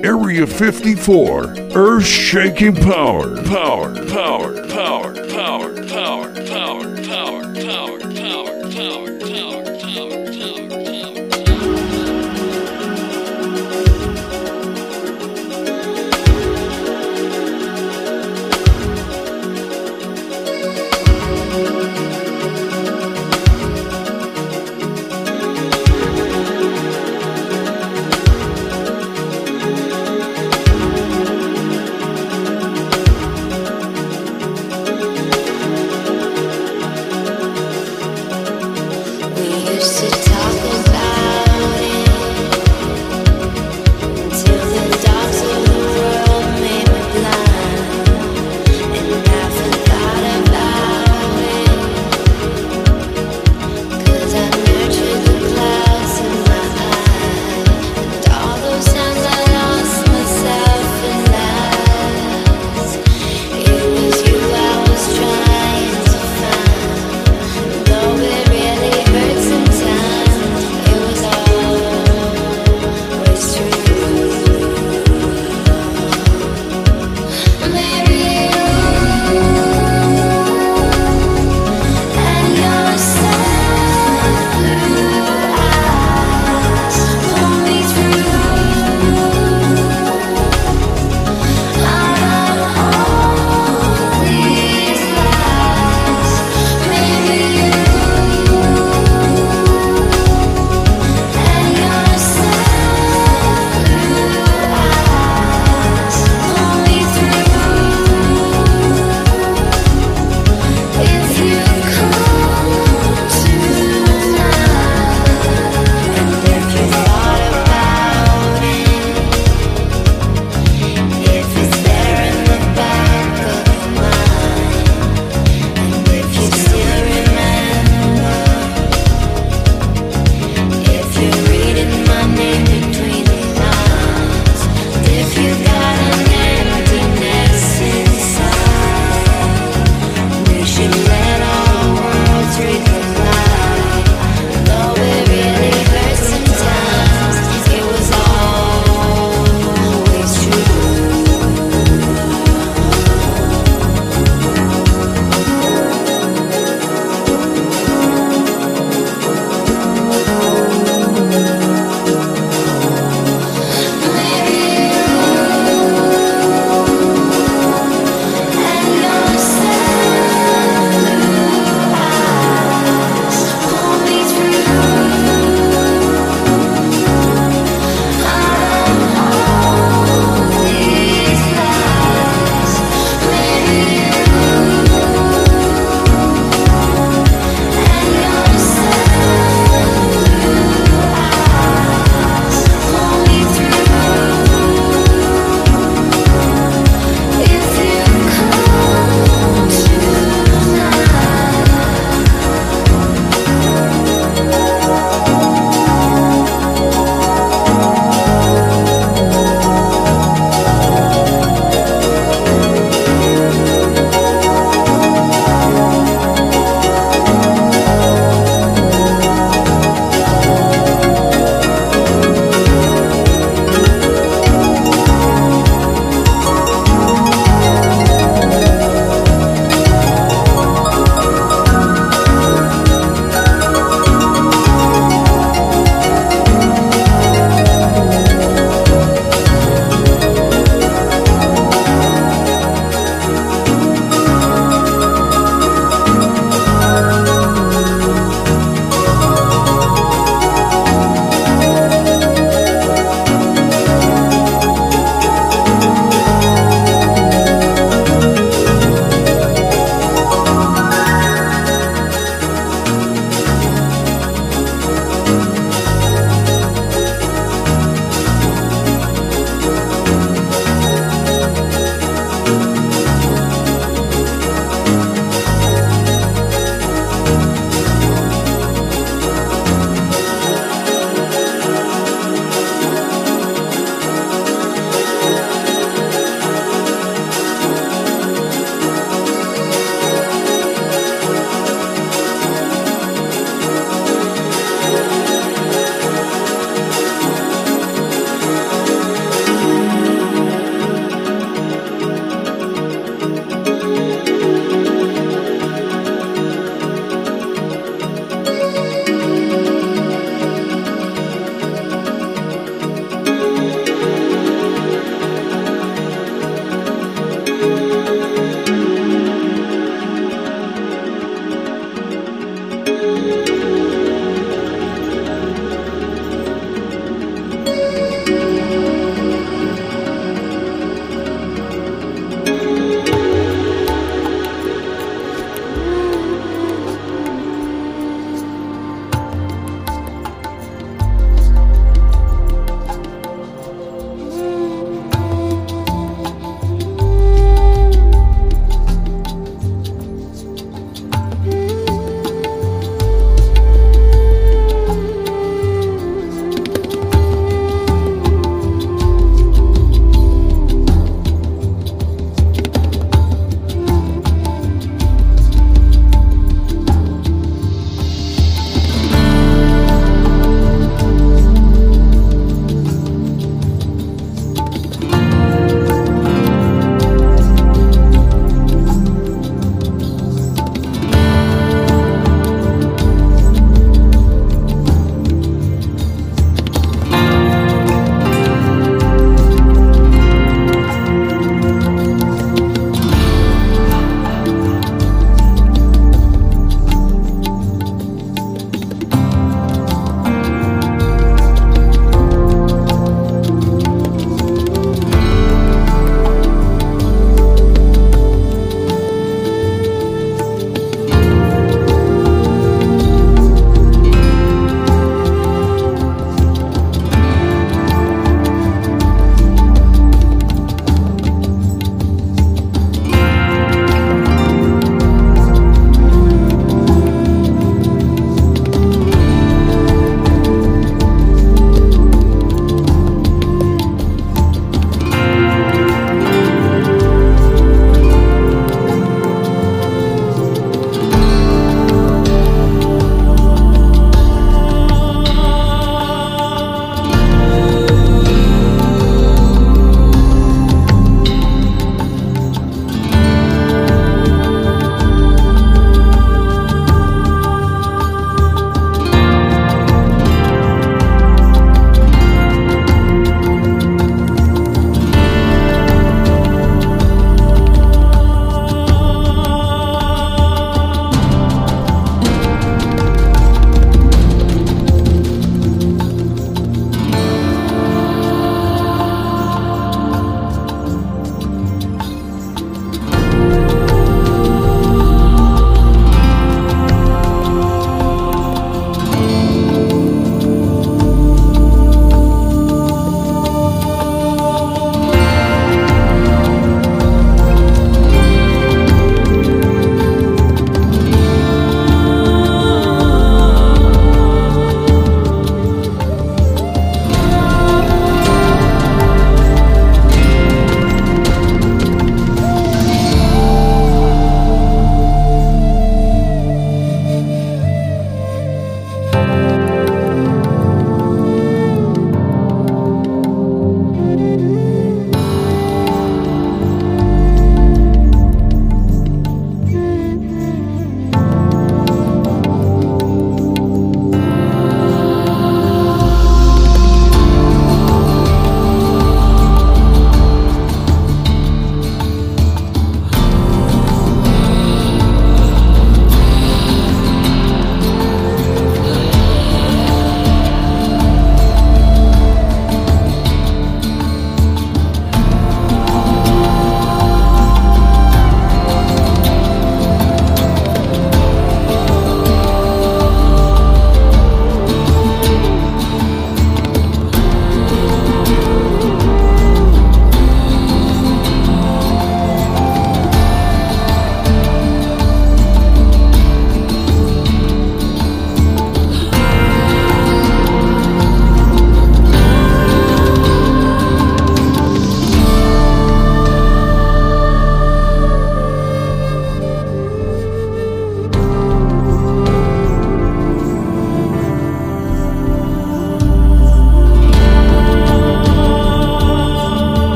Area 54, earth-shaking power, power, power, power, power, power, power, power, power, power, power, power. Though it really hurts sometimes.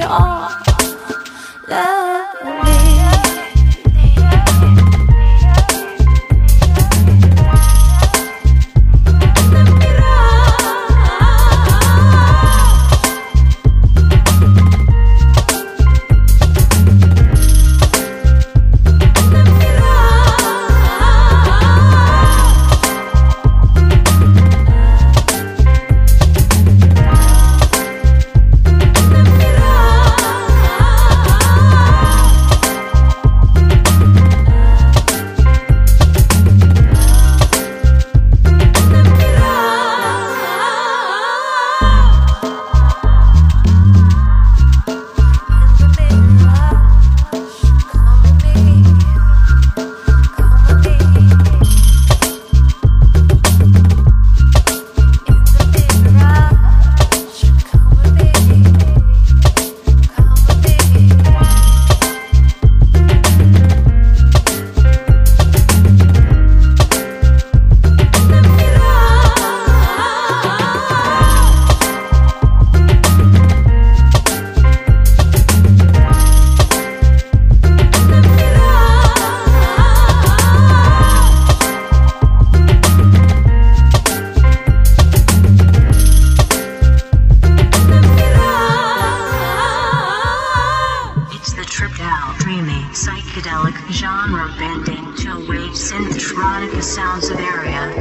psychedelic genre bending chill wave synthronica sounds of Area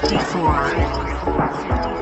54.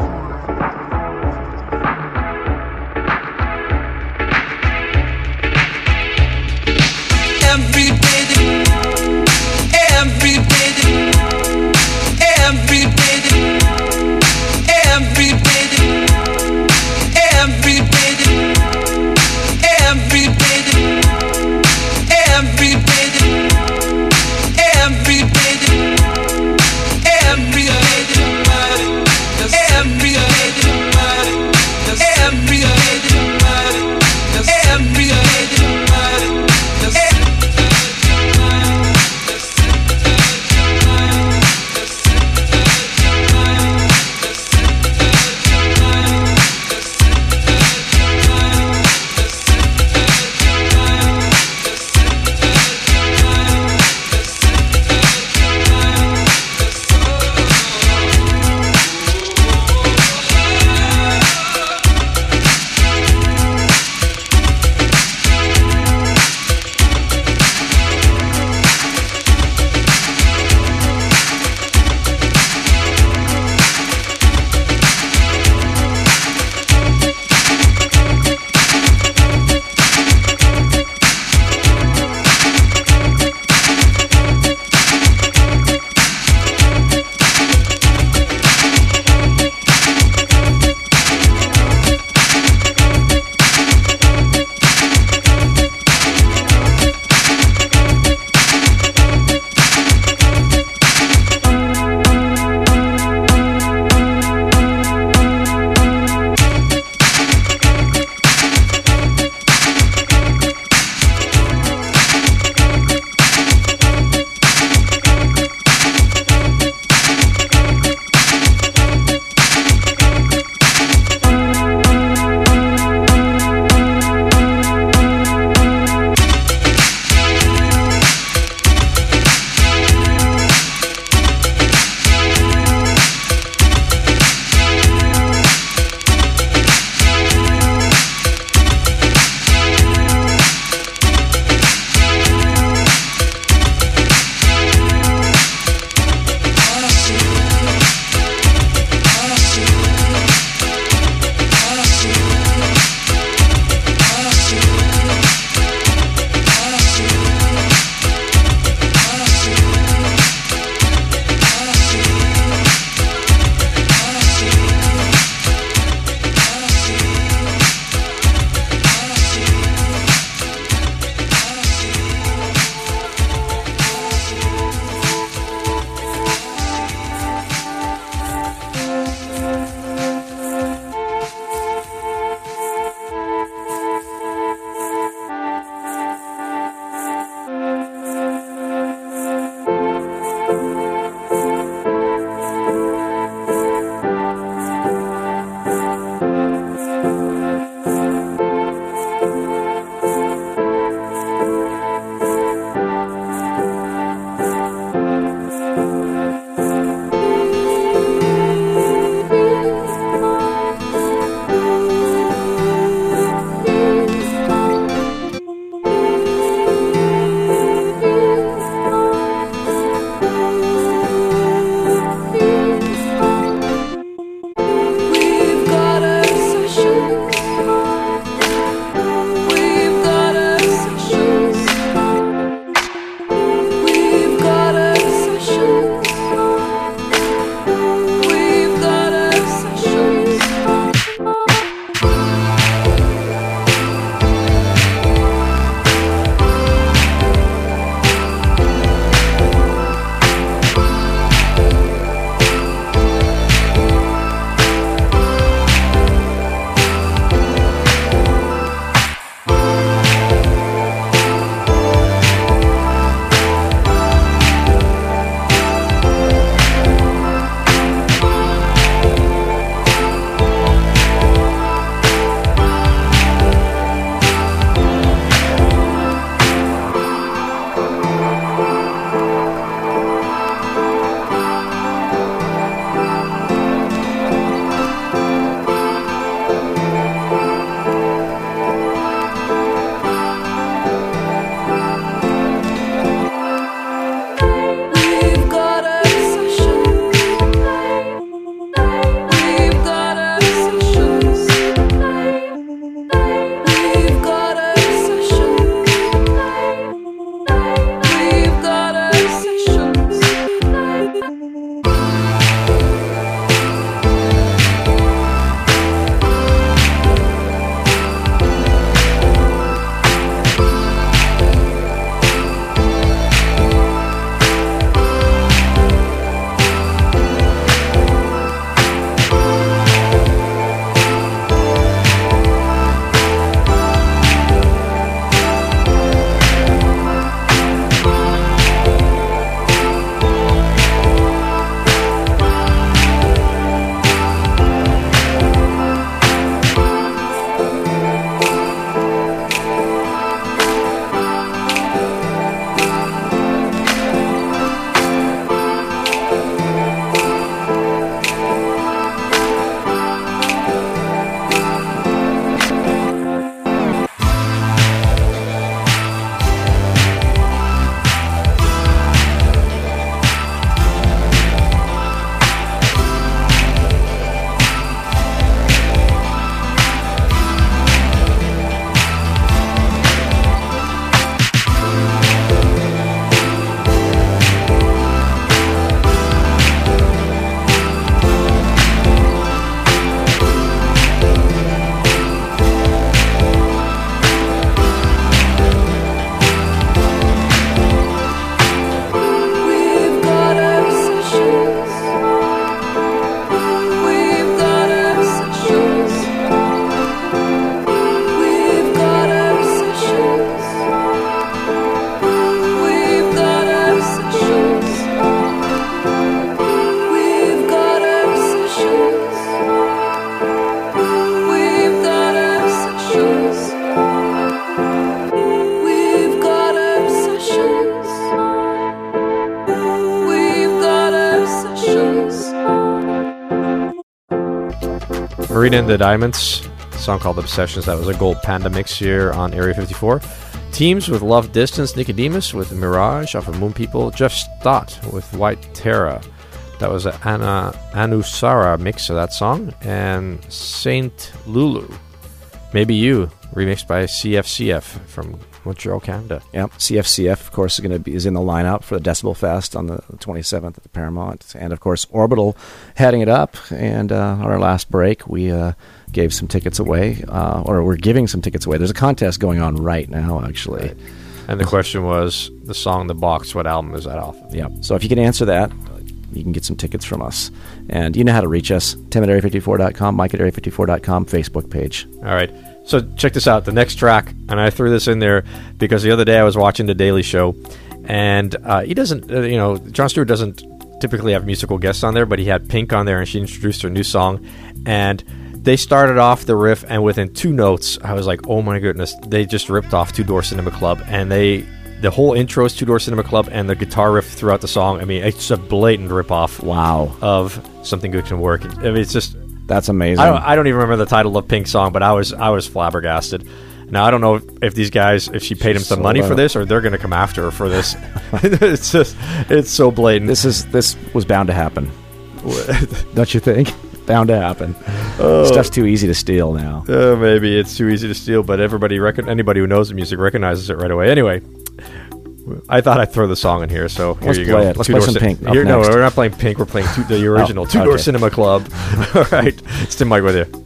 Marina and the Diamonds, a song called Obsessions. That was a Gold Panda mix here on Area 54. Teams with Love Distance, Nicodemus with Mirage off of Moon People, Jeff Stott with White Terra. That was an Anusara mix of that song. And Saint Lulu, Maybe You, remixed by CFCF from Montreal, Canada. Yep, CFCF, of course, is in the lineup for the Decibel Fest on the 27th at the Paramount. And, of course, Orbital heading it up. And on our last break, we gave some tickets away, or we're giving some tickets away. There's a contest going on right now, actually. Right. And the question was, the song The Box, what album is that off? Yep. So if you can answer that, you can get some tickets from us. And you know how to reach us. Tim at area54.com, Mike at area54.com, Facebook page. All right. So check this out. The next track, and I threw this in there because the other day I was watching The Daily Show, and he doesn't, Jon Stewart doesn't typically have musical guests on there, but he had Pink on there, and she introduced her new song, and they started off the riff, and within 2 notes, I was like, oh my goodness, they just ripped off Two Door Cinema Club, and the whole intro is Two Door Cinema Club, and the guitar riff throughout the song, I mean, it's a blatant rip-off of Something Good Can Work. I mean, it's just... That's amazing. I don't even remember the title of Pink's song, but I was flabbergasted. Now, I don't know if these guys, if she paid him some money for this, or they're going to come after her for this. It's so blatant. This was bound to happen. Don't you think? Bound to happen. Stuff's too easy to steal now. Maybe it's too easy to steal, but anybody who knows the music recognizes it right away. Anyway, I thought I'd throw the song in here, so here you go. Let's play some Pink. No, we're not playing Pink. We're playing the original Two Door Cinema Club. All right. It's Tim Mike with you.